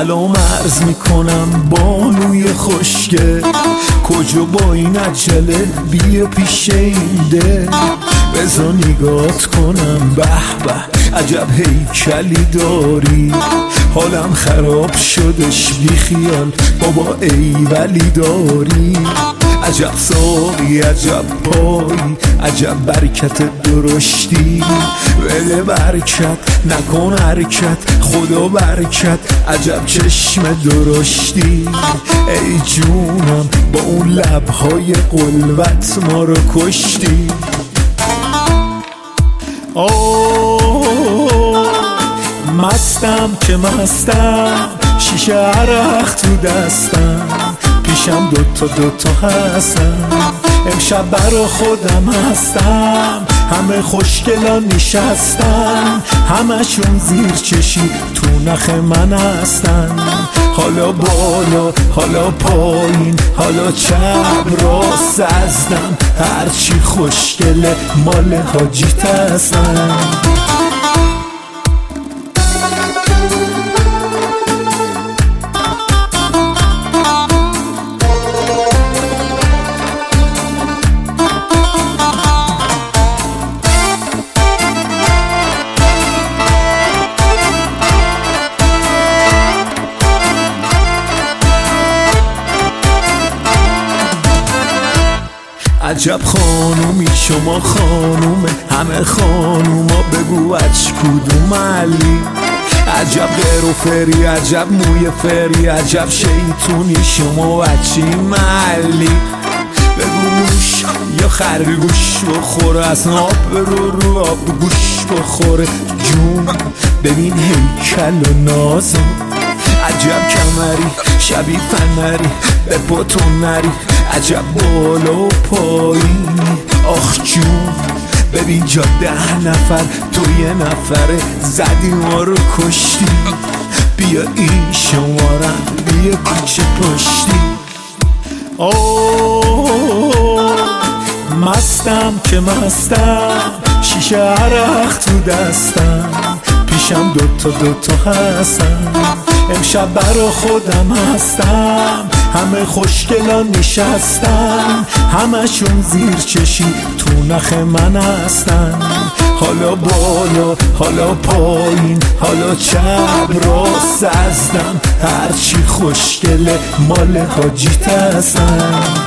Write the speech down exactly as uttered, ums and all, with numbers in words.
سلام عرض میکنم بانوی خوشگل، کجا با این عجله بیا پیش این دل. بذار نگات کنم به به عجب هیکلی داری، حالم خراب شدش بی خیال بابا ایولی داری. عجب ساقی عجب پایی عجب برکت درشتی، بده برکت نکن حرکت خدا برکت عجب چشم درشتی. ای جونم با اون لبهای قلبت ما رو کشتی. اوه مستم که مستم، شیشه عرق تو دستم، پیشم دوتا دوتا هستم، امشب برا خودم هستم. همه خوشگلان نشستن، همشون زیر چشی تو نخ من هستن. حالا بالا حالا پایین حالا چپ راست ازدم، هرچی خوشگله مال حاجیت هستن. عجب خانومی شما خانومه، همه خانوما بگو اچ کدوم علی. عجب غیر و فری عجب موی فری عجب شیطونی شما اچی محلی. بگو موش یا خرگوش بخوره، از آب برو رو آب گوش بخوره. جون ببین هیکل و نازو، عجب کمری شبیه فنری به پاتون نری، عجب بالا و پایین. آخ جون ببین جا ده نفر تو یه نفره زدی ما رو کشتی. بیا این شمارم بیا کوچه پشتی. اوه مستم که مستم، شیشه عرق تو دستم، پیشم دوتا دوتا هستم، امشب برا خودم هستم. همه خوشگلان نشستن، همشون زیر چشی تو نخ من هستن. حالا بالا حالا پایین حالا چپ راست ازدم، هرچی خوشگله مال حاجیت هستن.